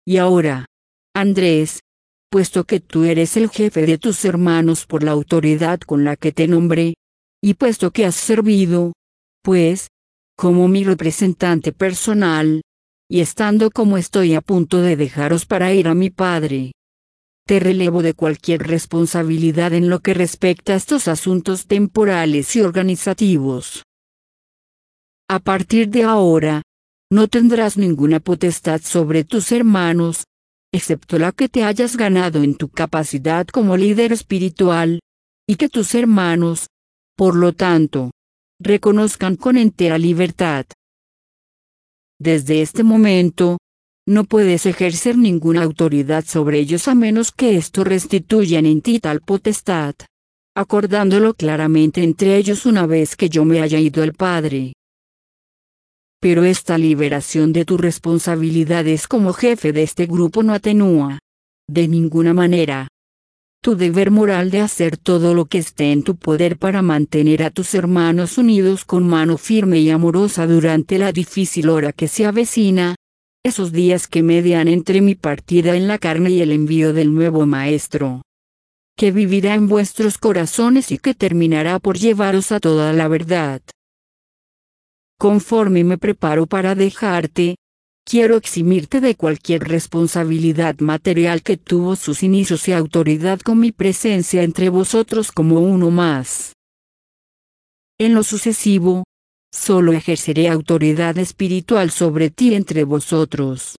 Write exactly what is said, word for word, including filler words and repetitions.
Y ahora, Andrés, puesto que tú eres el jefe de tus hermanos por la autoridad con la que te nombré, y puesto que has servido, pues, como mi representante personal, y estando como estoy a punto de dejaros para ir a mi padre, te relevo de cualquier responsabilidad en lo que respecta a estos asuntos temporales y organizativos. A partir de ahora, no tendrás ninguna potestad sobre tus hermanos, excepto la que te hayas ganado en tu capacidad como líder espiritual, y que tus hermanos, por lo tanto, reconozcan con entera libertad. Desde este momento, no puedes ejercer ninguna autoridad sobre ellos a menos que esto restituyan en ti tal potestad, acordándolo claramente entre ellos una vez que yo me haya ido al Padre. Pero esta liberación de tus responsabilidades como jefe de este grupo no atenúa, de ninguna manera, tu deber moral de hacer todo lo que esté en tu poder para mantener a tus hermanos unidos con mano firme y amorosa durante la difícil hora que se avecina, esos días que median entre mi partida en la carne y el envío del nuevo Maestro, que vivirá en vuestros corazones y que terminará por llevaros a toda la verdad. Conforme me preparo para dejarte, quiero eximirte de cualquier responsabilidad material que tuvo sus inicios y autoridad con mi presencia entre vosotros como uno más. En lo sucesivo, solo ejerceré autoridad espiritual sobre ti entre vosotros.